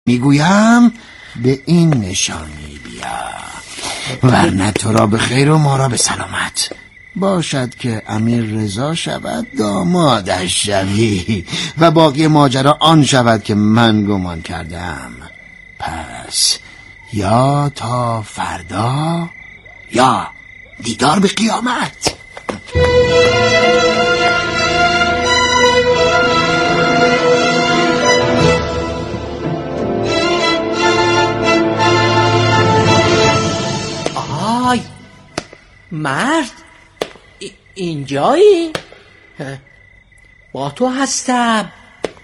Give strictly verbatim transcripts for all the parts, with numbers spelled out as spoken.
میگویم به این نشانی بیا، ورنه تو را به خیر و ما را به سلامت. باشد که امیر رضا شود دامادش شوی و باقی ماجرا آن شود که من گمان کردم. پس یا تا فردا یا دیدار به قیامت. آی مرد، اینجایی؟ با تو هستم،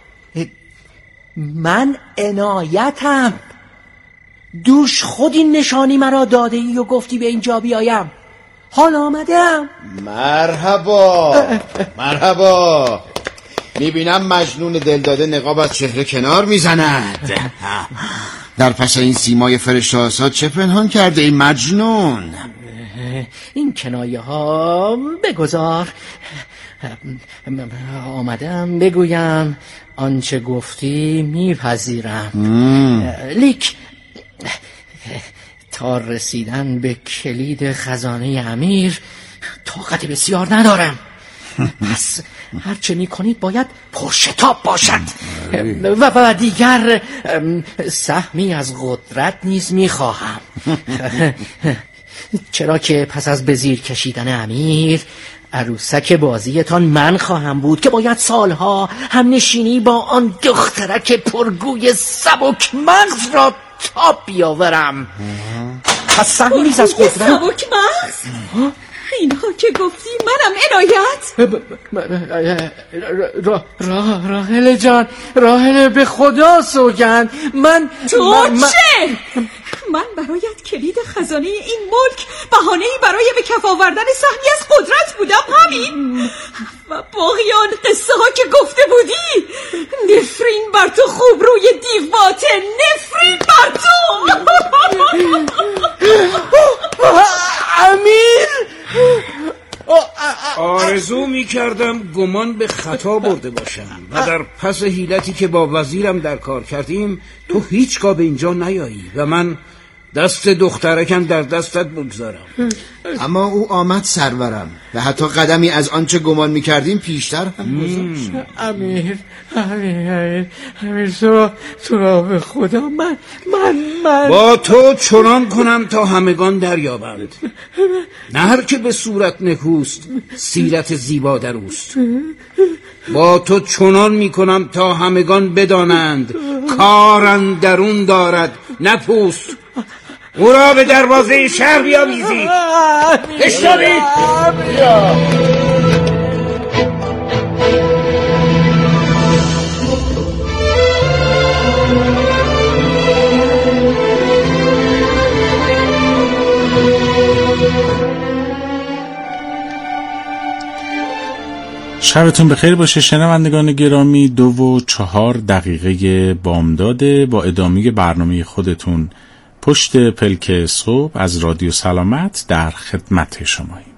من عنایتم. دوش خود این نشانی مرا داده ای و گفتی به اینجا بیایم. حال آمدم. مرحبا مرحبا. میبینم مجنون دلداده نقاب از چهره کنار میزند. در پس این سیمای فرشته آساد چه پنهان کرده ای مجنون؟ این کنایه ها بگذار. آمدم بگویم آنچه گفتی میپذیرم، لیک تا رسیدن به کلید خزانه امیر طاقت بسیار ندارم. پس هرچه میکنید باید پرشتاب باشد و و دیگر سهمی از قدرت نیز میخواهم. چرا که پس از به زیر کشیدن امیر عروسک بازیتان من خواهم بود که باید سالها هم نشینی با آن دخترک پرگوی سبک مغز را تا بیاورم. پس سهمی نیز از قدرت. سبک مغز؟ اینها که گفتی منم عنایت. راحل جان، راحل به خدا سوگند من تو من چه؟ من برایت کلید خزانه این ملک بهانه‌ای برای به کف آوردن سهمی از قدرت بودم، همین. و باقی آن قصه ها که گفته بودی، نفرین بر تو خوب روی دیو باطن، نفرین بر تو. امیر، آرزو می کردم گمان به خطا برده باشم و در پس حیلتی که با وزیرم در کار کردیم تو هیچگاه به اینجا نیایی و من دست دخترکم در دستت بگذارم. اما او آمد سرورم و حتی قدمی از آنچه گمان میکردیم پیشتر هم گذاشت. امیر امیر امیر تو تو را به خدا من من من با تو چنان کنم تا همگان دریابند، نه هر که به صورت نکوست سیرت زیبا در اوست. با تو چنان میکنم تا همگان بدانند کار اندرون دارد نه پوست. او را به دروازه شهر بیاویزید. اشتابید. شبتون بخیر باشه شنوندگان گرامی. دو و چهار دقیقه بامداده. با ادامه برنامه خودتون پشت پلک صبح از رادیو سلامت در خدمت شماییم.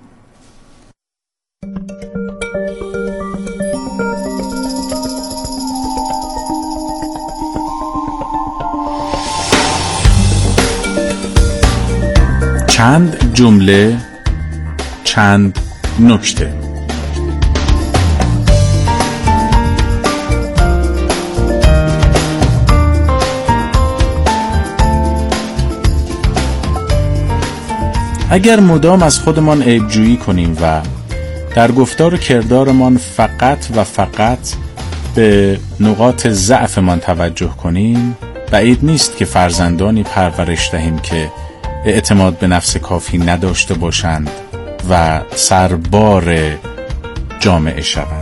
چند جمله، چند نکته. اگر مدام از خودمان عیب‌جویی کنیم و در گفتار و کردارمان فقط و فقط به نقاط ضعفمان توجه کنیم، بعید نیست که فرزندانی پرورش دهیم که اعتماد به نفس کافی نداشته باشند و سربار جامعه شوند.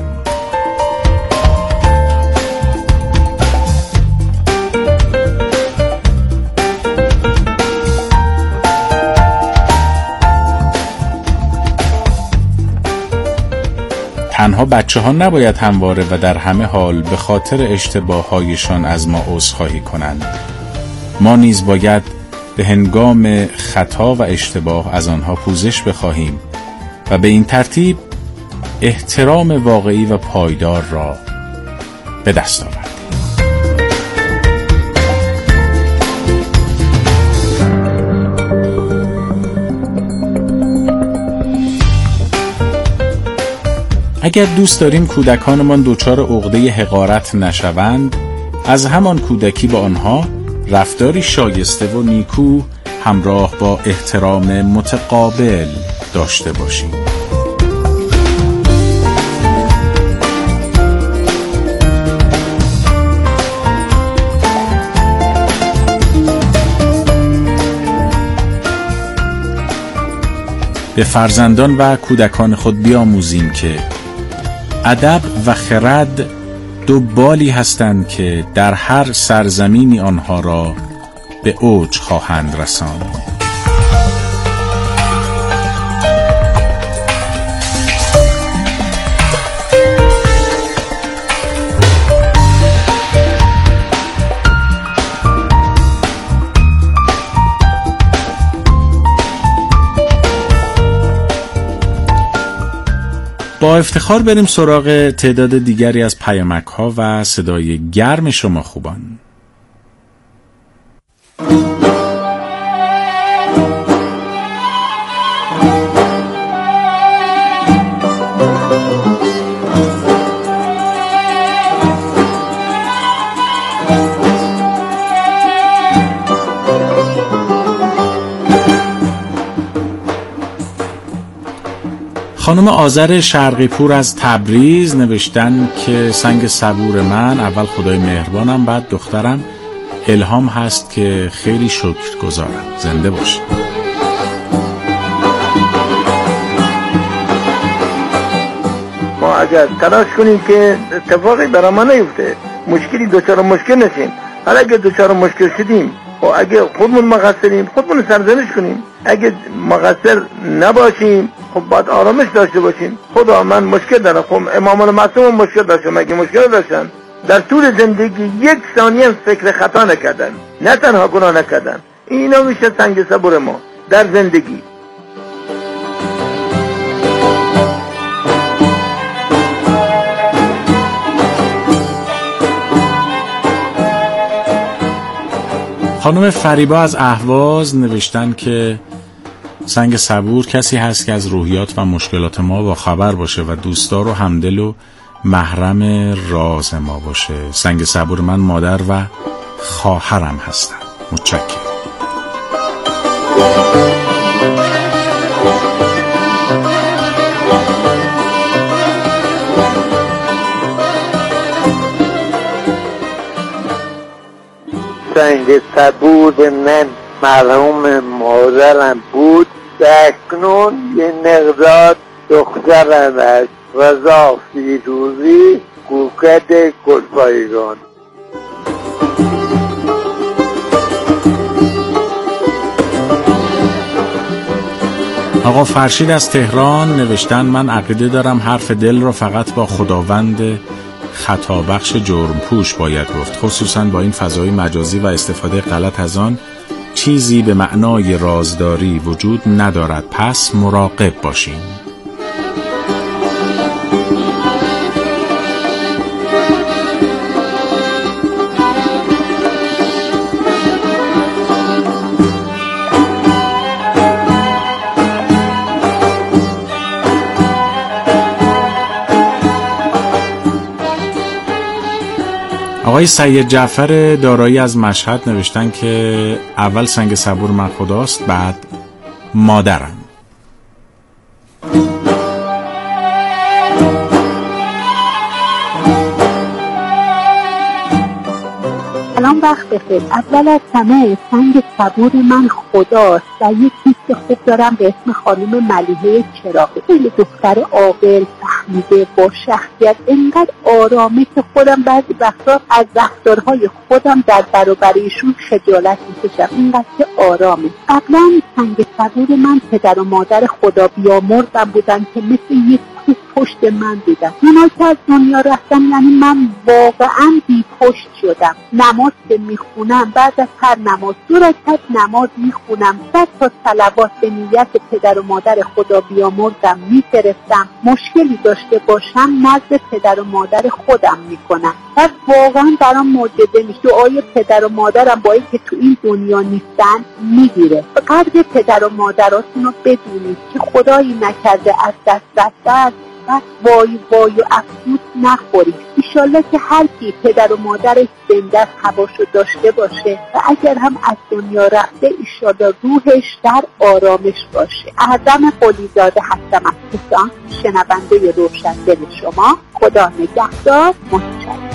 تنها بچه ها نباید همواره و در همه حال به خاطر اشتباه هایشان از ما عذرخواهی کنند. ما نیز باید به هنگام خطا و اشتباه از آنها پوزش بخواهیم و به این ترتیب احترام واقعی و پایدار را به دست آوریم. اگر دوست داریم کودکانمان دچار عقده حقارت نشوند، از همان کودکی با آنها رفتاری شایسته و نیکو همراه با احترام متقابل داشته باشیم. به فرزندان و کودکان خود بیاموزیم که ادب و خرد دو بالی هستند که در هر سرزمینی آنها را به اوج خواهند رساند. با افتخار بریم سراغ تعداد دیگری از پیامک ها و صدای گرم شما خوبان. خانم آذر شرقی پور از تبریز نوشتن که سنگ صبور من، اول خدای مهربانم، بعد دخترم الهام هست که خیلی شکرگزارم. زنده باشید. ما اگر تلاش کنیم که اتفاقی برای ما نیفته، مشکلی دوچار مشکل نشیم، حالا اگر دوچار مشکل شدیم و اگه خودمون مقصریم خودمون سرزنش کنیم، اگه مقصر نباشیم خب باید آرامش داشته باشیم. خدا من مشکل دارم، خب امام المعصوم مشکل داشتم، مگه مشکل داشتن؟ در طول زندگی یک ثانیه فکر خطا نکردن، نه تنها گناه نکردن. اینا میشه سنگ صبر ما در زندگی. خانم فریبا از اهواز نوشتن که سنگ صبور کسی هست که از روحیات و مشکلات ما با خبر باشه و دوستدار و همدل و محرم راز ما باشه. سنگ صبور من مادر و خواهرم هستن. متشکرم. سنگ صبور من مرحوم مادرم بود، اکنون یه مقدار دخترم است، رضا فیروزی، کوکد گلپایگان. آقا فرشید از تهران نوشتن من عقیده دارم حرف دل رو فقط با خداوند خطابخش جرم پوش باید گفت، خصوصا با این فضای مجازی و استفاده غلط از آن چیزی به معنای رازداری وجود ندارد، پس مراقب باشیم. آقای سید جعفر دارایی از مشهد نوشتن که اول سنگ صبور من خداست، بعد مادرم. سلام، وقت بخیر. اول از همه سنگ صبور من خداست و یک دوست خوب دارم به اسم خانم ملیحه چراغی. خیلی دختر عاقل، فهمیده، با شخصیت، انقدر آرامه که خودم بعضی وقتا از رفتارهای خودم در برابر ایشون خجالت میکشم، اینقدر که آرامه. قبلا سنگ صبور من پدر و مادر خدا بیامرزم بودن که مثل یک توپ پشت من بودن. اونا که از دنیا رفتن یعنی من واقعا بی پشت شدم. نماز که میخونم، بعد از هر نماز دو رکعت نماز میخونم، صد تا صلوات به نیت پدر و مادر خدا بیامرزم میفرستم. مشکلی داشته باشم نزد پدر و مادر خودم میکنم و واقعا برام معجزه میشه. دعای پدر و مادرم با اینکه تو این دنیا نیستن میگیره. قدر پدر و مادراتون رو بدونید که خدایی نکرده از دست رفته شود وای وای و افسوس نخورید. ایشالله که هر کی پدر و مادرش زنده است حواشو داشته باشه و اگر هم از دنیا رفته ایشالله روحش در آرامش باشه. اعظم قلیزاده هستم از پوسان، شنونده روشن دل شما. خدا نگهدار. متشکرم.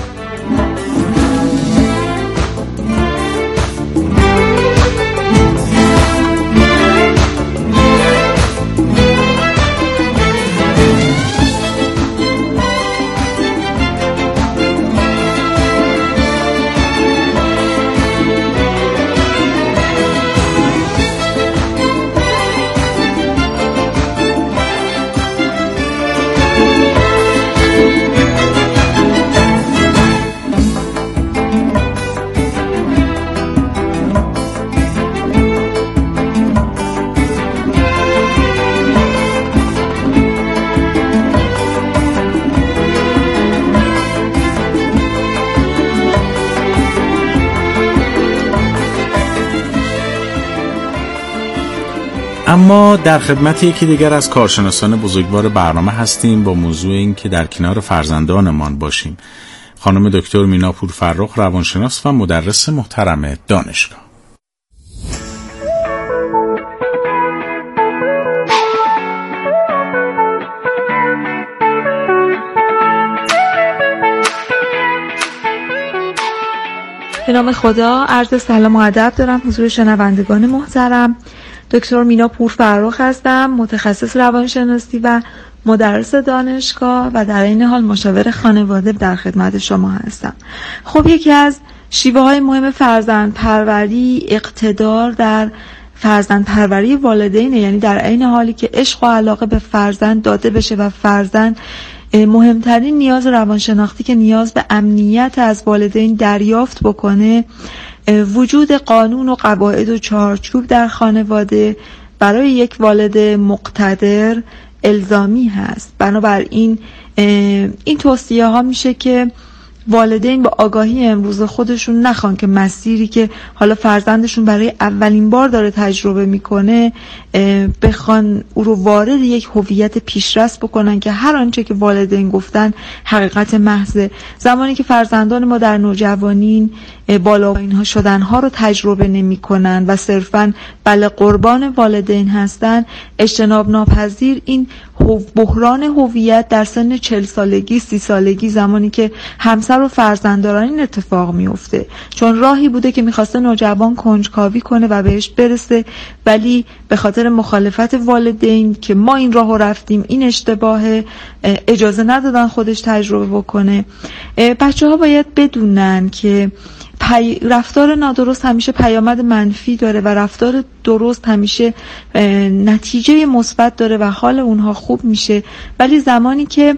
اما در خدمت یکی دیگر از کارشناسان بزرگوار برنامه هستیم با موضوع این که در کنار فرزندانمان باشیم. خانم دکتر مینا پورفرخ، روانشناس و مدرس محترم دانشگاه. به نام خدا، عرض سلام و ادب دارم حضور شنوندگان محترم. دکتر مینا پورفرخ هستم، متخصص روانشناسی و مدرس دانشگاه و در این حال مشاور خانواده در خدمت شما هستم. خب یکی از شیوه های مهم فرزند پروری اقتدار در فرزند پروری والدینه، یعنی در عین حالی که عشق و علاقه به فرزند داده بشه و فرزند مهمترین نیاز روانشناختی که نیاز به امنیت از والدین دریافت بکنه، وجود قانون و قواعد و چارچوب در خانواده برای یک والد مقتدر الزامی هست. بنابراین این توصیه ها میشه که والدین با آگاهی امروز خودشون نخوان که مسیری که حالا فرزندشون برای اولین بار داره تجربه میکنه بخوان او رو وارد یک هویت پیشرفت بکنن که هر آنچه که والدین گفتن حقیقت محضه. زمانی که فرزندان ما در نوجوانین بالا اینها شدنها رو تجربه نمی کنن و صرفاً بله قربان والدین هستن، اجتناب ناپذیر این بحران هویت در سن چهل سالگی سی سالگی، زمانی که همسر و فرزند دارن، این اتفاق میفته. چون راهی بوده که میخواسته نوجوان کنجکاوی کنه و بهش برسه، ولی به خاطر مخالفت والدین که ما این راهو رفتیم این اشتباهه، اجازه ندادن خودش تجربه بکنه. بچه ها باید بدونن که پی... رفتار نادرست همیشه پیامد منفی داره و رفتار درست همیشه نتیجه مثبت داره و حال اونها خوب میشه. ولی زمانی که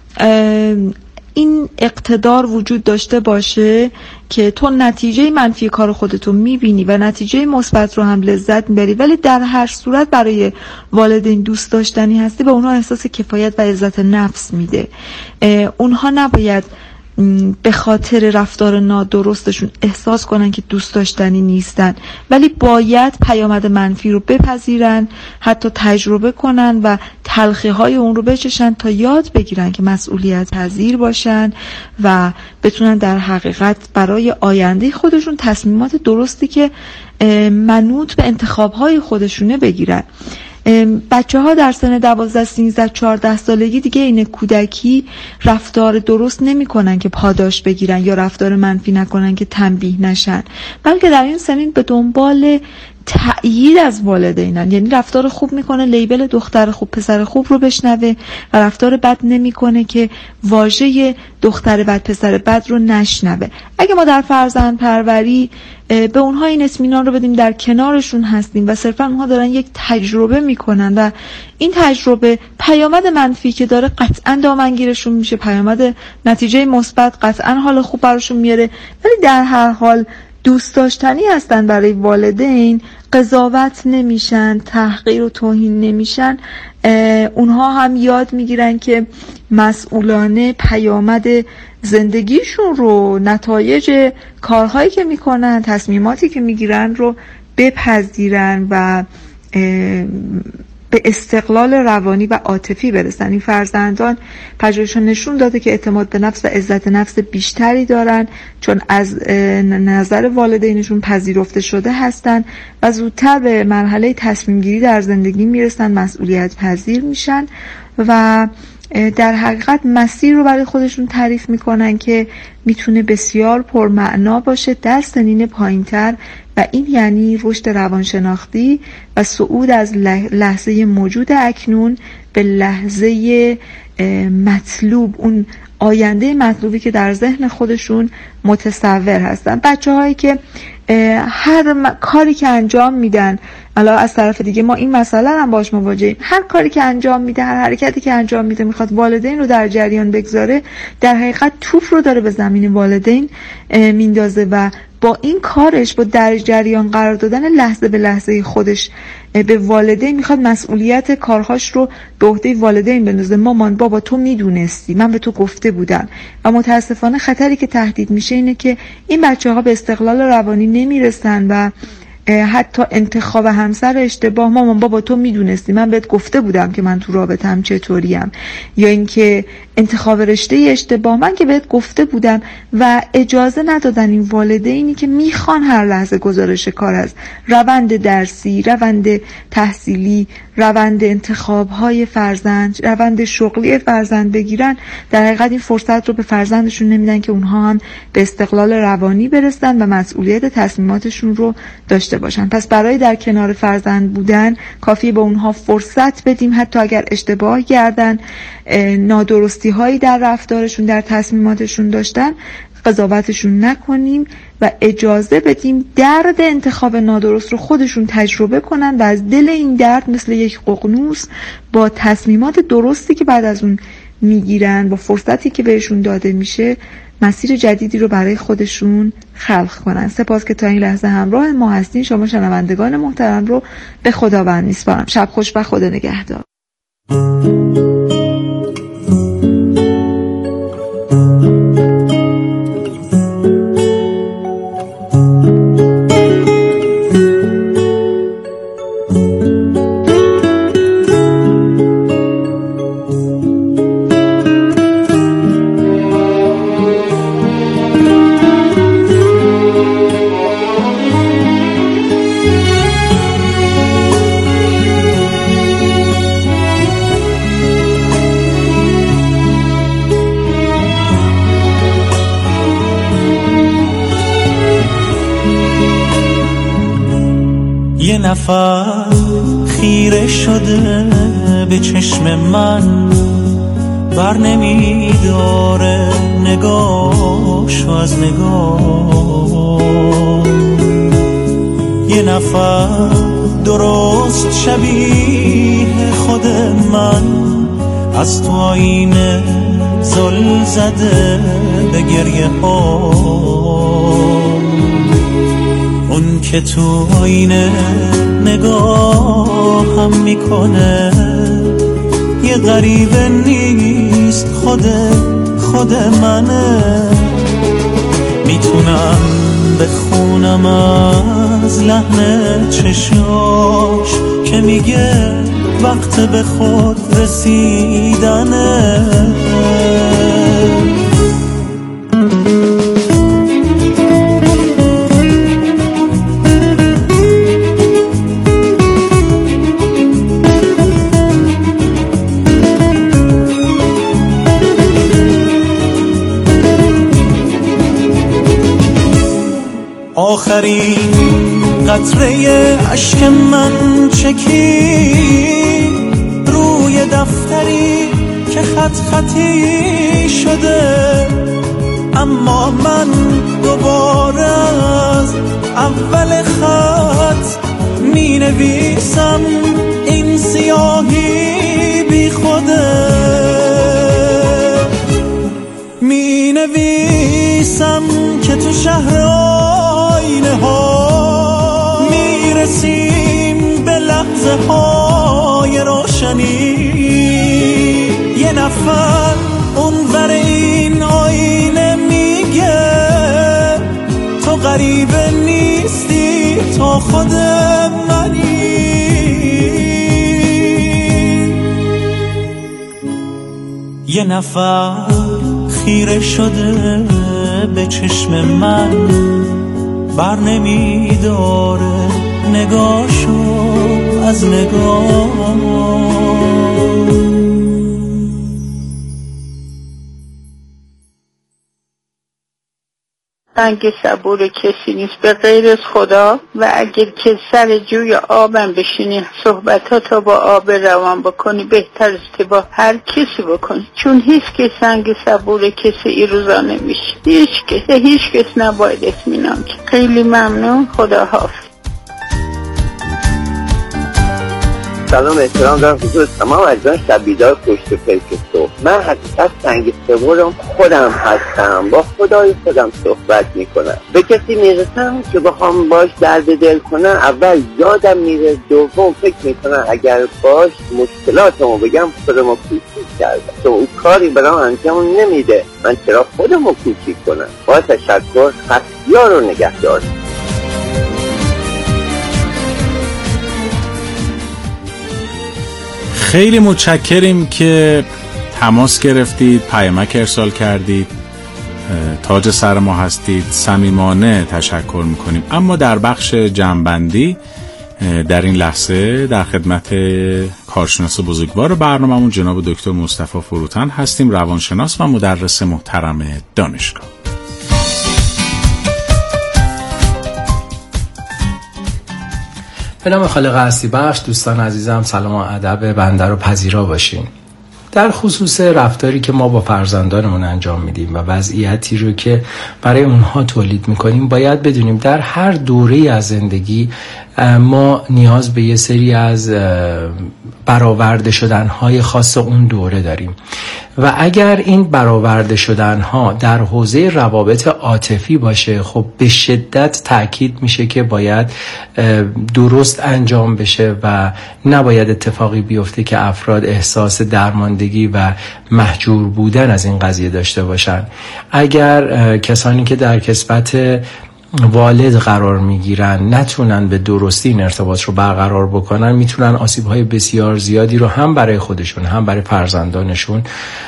این اقتدار وجود داشته باشه که تو نتیجه منفی کار خودتو میبینی و نتیجه مثبت رو هم لذت میبری، ولی در هر صورت برای والدین دوست داشتنی هستی، به اونها احساس کفایت و عزت نفس میده. اونها نباید به خاطر رفتار نادرستشون احساس کنن که دوست داشتنی نیستن، ولی باید پیامد منفی رو بپذیرن، حتی تجربه کنن و تلخی های اون رو بچشن تا یاد بگیرن که مسئولیت پذیر باشن و بتونن در حقیقت برای آینده خودشون تصمیمات درستی که منوط به انتخاب های خودشونه بگیرن. بچه ها در سن دوازده سیزده چهارده سالگی دیگه این کودکی رفتار درست نمی کنن که پاداش بگیرن یا رفتار منفی نکنن که تنبیه نشن، بلکه در این سنین به دنبال تأیید از والدینن. یعنی رفتار خوب میکنه لیبل دختر خوب پسر خوب رو بشنوه و رفتار بد نمیکنه که واژه دختر بد پسر بد رو نشنوه. اگه ما در فرزند پروری به اونها این اطمینان رو بدیم در کنارشون هستیم و صرفا اونها دارن یک تجربه میکنن و این تجربه پیامد منفی که داره قطعا دامنگیرشون میشه، پیامد نتیجه مثبت قطعا حال خوب براشون میاره، ولی در هر حال دوست داشتنی هستن برای والدین، قضاوت نمیشن، تحقیر و توهین نمیشن. اونها هم یاد میگیرن که مسئولانه پیامد زندگیشون رو، نتایج کارهایی که میکنن، تصمیماتی که میگیرن رو بپذیرن و به استقلال روانی و عاطفی برسن. این فرزندان پژوهش‌ها نشون داده که اعتماد به نفس و عزت نفس بیشتری دارن چون از نظر والدینشون پذیرفته شده هستن و زودتر به مرحله تصمیم گیری در زندگی میرسن، مسئولیت پذیر میشن و در حقیقت مسیر رو برای خودشون تعریف میکنن که میتونه بسیار پرمعنا باشه در سنین پایینتر و این یعنی رشد روانشناختی و صعود از لحظه موجود اکنون به لحظه مطلوب، اون آینده مطلوبی که در ذهن خودشون متصور هستن. بچه هایی که هر م... کاری که انجام میدن، حالا از طرف دیگه ما این مسئله هم باش مواجهیم، هر کاری که انجام میده، هر حرکتی که انجام میده میخواد والدین رو در جریان بگذاره، در حقیقت توپ رو داره به زمین والدین میندازه و با این کارش، با در جریان قرار دادن لحظه به لحظه خودش به والدین میخواد مسئولیت کارهاش رو به عهده والدین بندازه. مامان بابا تو میدونستی، من به تو گفته بودم. و متاسفانه خطری که تهدید میشه اینه که این بچه ها به استقلال روانی نمیرسن و حتی انتخاب همسر اشتباه، مامان بابا تو میدونستی، من بهت گفته بودم که من تو رابطم چطوریم، یا اینکه انتخاب رشته اشتباه، من که بهت گفته بودم و اجازه ندادن این والدینی که میخوان هر لحظه گزارش کار از روند درسی، روند تحصیلی، روند انتخاب‌های فرزند، روند شغلی فرزند بگیرن، در حقیقت این فرصت رو به فرزندشون نمیدن که اونها هم به استقلال روانی برسن و مسئولیت تصمیماتشون رو داشته باشن. پس برای در کنار فرزند بودن کافیه به اونها فرصت بدیم، حتی اگر اشتباه کردن، نادرستی هایی در رفتارشون، در تصمیماتشون داشتن، قضاوتشون نکنیم و اجازه بدیم درد انتخاب نادرست رو خودشون تجربه کنن و از دل این درد مثل یک ققنوس با تصمیمات درستی که بعد از اون میگیرن، با فرصتی که بهشون داده میشه، مسیر جدیدی رو برای خودشون خلق کنن. سپاس که تا این لحظه همراه ما هستین. شما شنوندگان محترم رو به خداوند میسپارم. شب خوش و خدا نگهدار. یه نفر خیره شده به چشم من، بر نمیداره نگاهشو از نگاه. یه نفر درست شبیه خود من، از تو آینه زل زده به گریه ها. اون که تو آینه نگاه هم میکنه، یه غریبه نیست، خود خود منه. میتونم بخونم از لحن چشاش که میگه وقت به خود رسیدنه. آخرین قطره اشک من چکی روی دفتری که خط خطی شده، اما من دوباره از اول خط می نویسم این سیاهی بی خوده. می نویسم که تو شهر آینه ها میرسیم به لحظه های روشنی. یه نفر اونور این آینه میگه تو غریبه نیستی، تو خود منی. نفر خیره شده به چشم من، بر نمی داره نگاهشو از نگاه. سنگ صبور کسی نیست به غیر از خدا، و اگر که سر جوی آبم بشینی صحبتاتو با آب روان بکنی بهتر است با هر کسی بکنی، چون هیچ که سنگ صبور کسی ای روزا نمیشه. هیچ که هیچ کس نباید اطمینان کنه. خیلی ممنون، خدا حافظ. سلام، احترام دارم حضور تمام عزیزان شب بیدار پشت پلک صبح. من حقیقت سنگ صبورم خودم هستم، با خدای خودم صحبت میکنم. به کسی میرسم که بخوام باش درد دل کنم، اول یادم میره، دوم فکر میکنم اگر باش مشکلاتمو بگم خودمو کوچیک کردم، تو اون کاری برام انجام نمیده، من چرا خودمو کوچیک کنم؟ با تشکر، خستیار رو نگهدار. خیلی متشکریم که تماس گرفتید، پیامک ارسال کردید، تاج سر ما هستید، صمیمانه تشکر میکنیم. اما در بخش جمع‌بندی در این لحظه در خدمت کارشناس بزرگوار برنامه‌مون جناب دکتر مصطفی فروتن هستیم، روانشناس و مدرس محترم دانشگاه. به نام خالق هستی بخش. دوستان عزیزم، سلام و ادب بنده رو پذیرا باشین. در خصوص رفتاری که ما با فرزندانمون انجام میدیم و وضعیتی رو که برای اونها تولید میکنیم، باید بدونیم در هر دوره‌ای از زندگی ما نیاز به یه سری از برآورده شدن‌های خاص اون دوره داریم و اگر این برآورده شدن‌ها در حوزه روابط عاطفی باشه، خب به شدت تأکید میشه که باید درست انجام بشه و نباید اتفاقی بیفته که افراد احساس درماندگی و محجور بودن از این قضیه داشته باشن. اگر کسانی که در کسبت والد قرار میگیرن نتونن به درستی این ارتباط رو برقرار بکنن، میتونن آسیب‌های بسیار زیادی رو هم برای خودشون هم برای فرزندانشون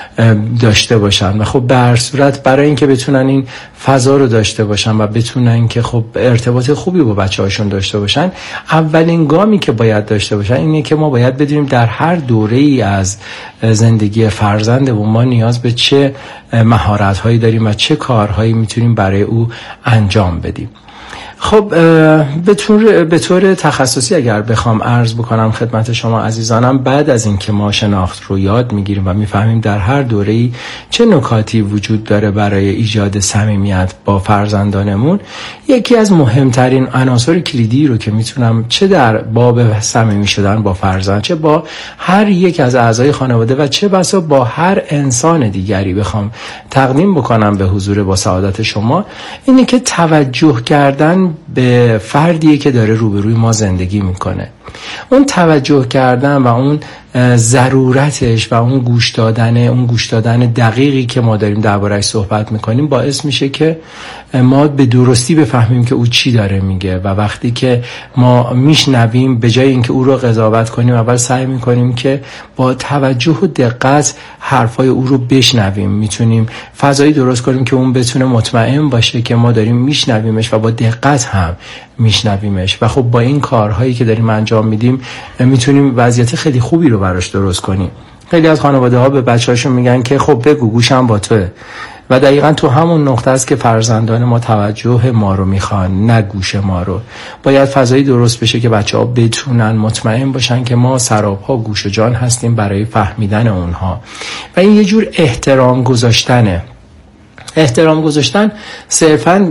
داشته باشن و خب به هر صورت برای اینکه بتونن این فضا رو داشته باشن و بتونن که خب ارتباط خوبی با بچه‌هاشون داشته باشن، اولین گامی که باید داشته باشن اینه که ما باید بدونیم در هر دوره‌ای از زندگی فرزندمون ما نیاز به چه مهارت‌هایی داریم و چه کارهایی میتونیم برای او انجام بدیم. خب به طور به طور تخصصی اگر بخوام عرض بکنم خدمت شما عزیزانم، بعد از این که ما شناخت رو یاد میگیریم و میفهمیم در هر دوره‌ای چه نکاتی وجود داره برای ایجاد صمیمیت با فرزندانمون، یکی از مهمترین عناصر کلیدی رو که میتونم چه در باب صمیمی شدن با فرزند، چه با هر یک از اعضای خانواده و چه بسا با هر انسان دیگری بخوام تقدیم بکنم به حضور با سعادت شما، اینه که توجه کردن به فردیه که داره روبروی ما زندگی میکنه. اون توجه کردن و اون ضرورتش و اون گوش دادن اون گوش دادن دقیقی که ما داریم درباره‌اش صحبت میکنیم باعث میشه که ما به درستی بفهمیم که او چی داره میگه و وقتی که ما میشنویم به جای اینکه او رو قضاوت کنیم اول سعی میکنیم که با توجه و دقت حرفای او رو بشنویم. میتونیم فضایی درست کنیم که اون بتونه مطمئن باشه که ما داریم میشنویمش و با دقت هم میشنویمش و خب با این کارهایی که داریم انجام میدیم میتونیم وضعیت خیلی خوبی رو براش درست کنیم. خیلی از خانواده ها به بچه‌هاشون میگن که خب بگو گوشم با توه و دقیقاً تو همون نقطه است که فرزندان ما توجه ما رو میخوان، نه گوش ما رو. باید فضایی درست بشه که بچه‌ها بتونن مطمئن باشن که ما سراپا گوش و جان هستیم برای فهمیدن اونها و این یه جور احترام گذاشتنه. احترام گذاشتن صرفاً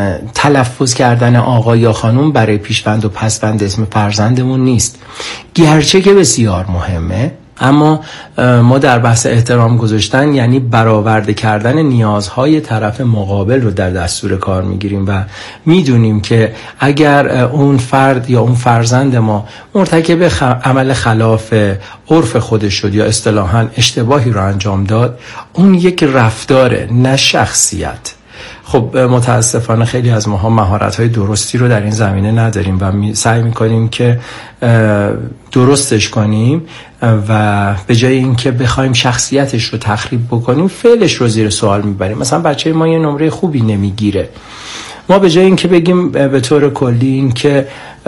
تلفظ کردن آقا یا خانم برای پیشوند و پسوند اسم فرزندمون نیست، گرچه که بسیار مهمه، اما ما در بحث احترام گذاشتن یعنی برآورده کردن نیازهای طرف مقابل رو در دستور کار میگیریم و میدونیم که اگر اون فرد یا اون فرزند ما مرتکب خ... عمل خلاف عرف خودش شد یا اصطلاحاً اشتباهی رو انجام داد، اون یک رفتاره نه شخصیت. خب متاسفانه خیلی از ماها مهارت‌های درستی رو در این زمینه نداریم و می سعی می‌کنیم که درستش کنیم و به جای اینکه بخوایم شخصیتش رو تخریب بکنیم فعلش رو زیر سوال میبریم. مثلا بچه ما یه نمره خوبی نمیگیره، ما به جای اینکه بگیم به طور کلی این که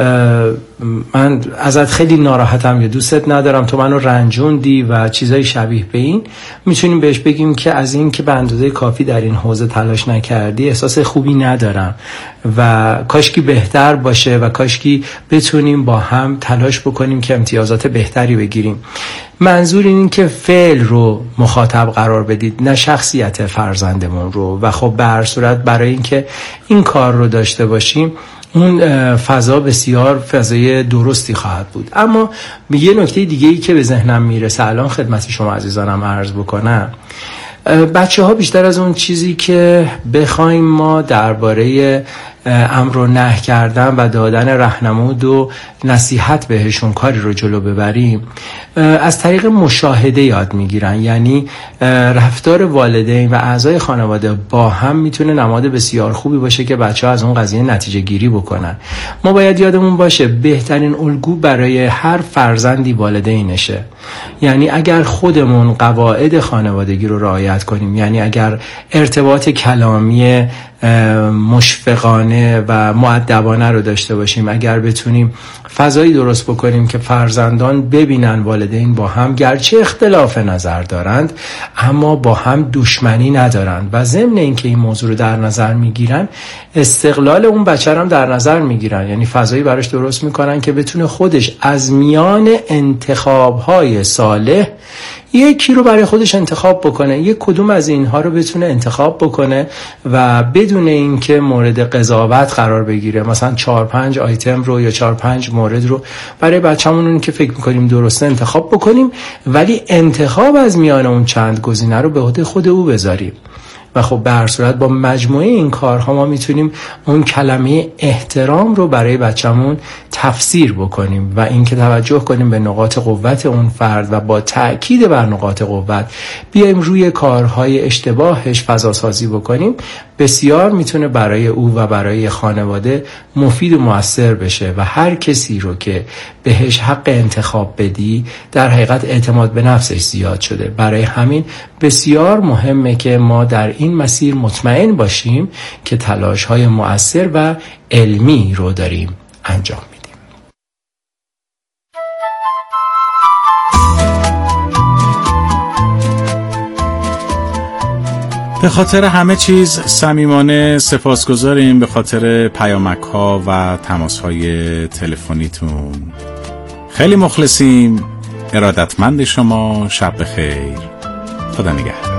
من ازت خیلی ناراحتم یا دوستت ندارم، تو منو رنجوندی و چیزای شبیه به این، میتونیم بهش بگیم که از این که به اندازه کافی در این حوزه تلاش نکردی احساس خوبی ندارم و کاشکی بهتر باشه و کاشکی بتونیم با هم تلاش بکنیم که امتیازات بهتری بگیریم. منظور این که فعل رو مخاطب قرار بدید نه شخصیت فرزندمون رو. و خب به هر صورت برای اینکه این کار رو داشته باشیم اون فضا بسیار فضای درستی خواهد بود. اما یه نکته دیگه ای که به ذهنم میرسه الان خدمت شما عزیزانم عرض بکنم، بچه ها بیشتر از اون چیزی که بخوایم ما درباره امر و نهی کردن و دادن راهنمود و نصیحت بهشون کاری رو جلو ببریم از طریق مشاهده یاد میگیرن. یعنی رفتار والدین و اعضای خانواده با هم میتونه نماد بسیار خوبی باشه که بچه ها از اون قضیه نتیجه گیری بکنن. ما باید یادمون باشه بهترین الگو برای هر فرزندی والدینشه. یعنی اگر خودمون قواعد خانوادگی رو رعایت کنیم، یعنی اگر ارتباط کلامی مشفقانه و مؤدبانه رو داشته باشیم، اگر بتونیم فضایی درست بکنیم که فرزندان ببینن والدین با هم گرچه اختلاف نظر دارند اما با هم دشمنی ندارند و ضمن اینکه این موضوع رو در نظر میگیرن استقلال اون بچه هم در نظر میگیرن، یعنی فضایی براش درست میکنن که بتونه خودش از میان انتخاب‌های صالح یکی رو برای خودش انتخاب بکنه، یک کدوم از اینها رو بتونه انتخاب بکنه و بدون اینکه مورد قضاوت قرار بگیره. مثلا چهار پنج آیتم رو یا چهار پنج مورد رو برای بچه‌مون اون که فکر می‌کنیم درسته انتخاب بکنیم، ولی انتخاب از میان اون چند گزینه رو به عهده خود او بذاریم. و خب به هر صورت با مجموعه این کارها ما میتونیم اون کلمه احترام رو برای بچه‌مون تفسیر بکنیم و اینکه توجه کنیم به نقاط قوت اون فرد و با تأکید بر نقاط قوت بیایم روی کارهای اشتباهش فضا سازی بکنیم، بسیار میتونه برای او و برای خانواده مفید و مؤثر بشه. و هر کسی رو که بهش حق انتخاب بدی در حقیقت اعتماد به نفسش زیاد شده. برای همین بسیار مهمه که ما در این مسیر مطمئن باشیم که تلاش‌های مؤثر و علمی رو داریم انجام میدیم. به خاطر همه چیز صمیمانه سپاسگزاریم، به خاطر پیامک‌ها و تماس‌های تلفنیتون. خیلی مخلصیم. ارادتمند شما. شب بخیر. خدا نگهدار.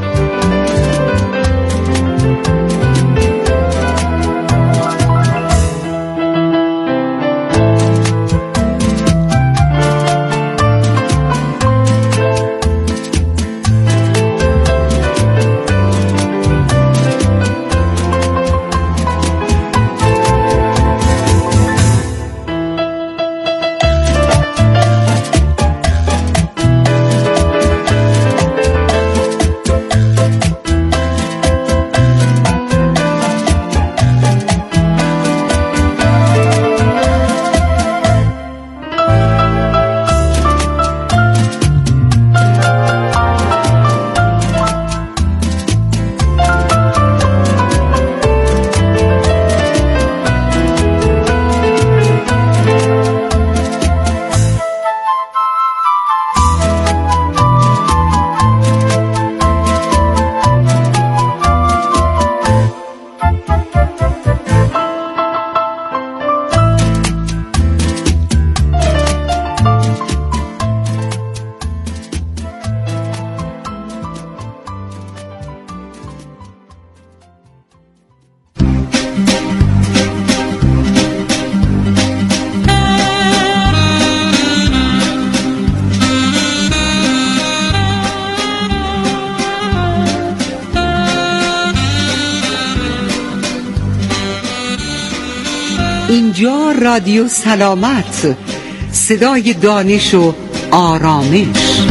اینجا رادیو سلامت، صدای دانش و آرامش.